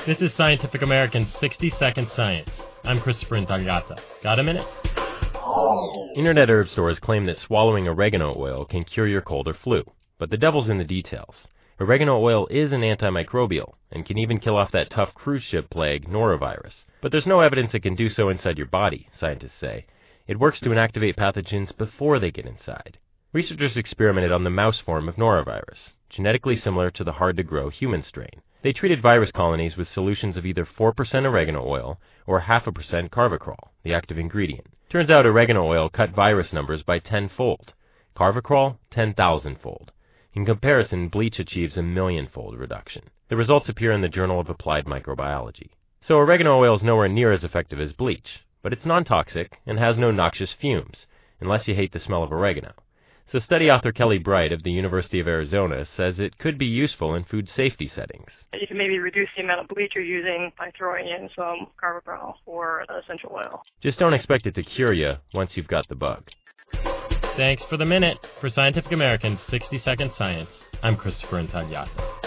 This is Scientific American's 60-Second Science. I'm Christopher Intagliata. Got a minute? Internet herb stores claim that swallowing oregano oil can cure your cold or flu, but the devil's in the details. Oregano oil is an antimicrobial and can even kill off that tough cruise ship plague, norovirus. But there's no evidence it can do so inside your body, scientists say. It works to inactivate pathogens before they get inside. Researchers experimented on the mouse form of norovirus, genetically similar to the hard-to-grow human strain. They treated virus colonies with solutions of either 4% oregano oil or 0.5% carvacrol, the active ingredient. Turns out oregano oil cut virus numbers by 10-fold. Carvacrol, 10,000-fold. In comparison, bleach achieves a million-fold reduction. The results appear in the Journal of Applied Microbiology. So oregano oil is nowhere near as effective as bleach, but it's non-toxic and has no noxious fumes, unless you hate the smell of oregano. So study author Kelly Bright of the University of Arizona says it could be useful in food safety settings. You can maybe reduce the amount of bleach you're using by throwing in some carvacrol or essential oil. Just don't expect it to cure you once you've got the bug. Thanks for the minute. For Scientific American's 60-Second Science, I'm Christopher Intagliata.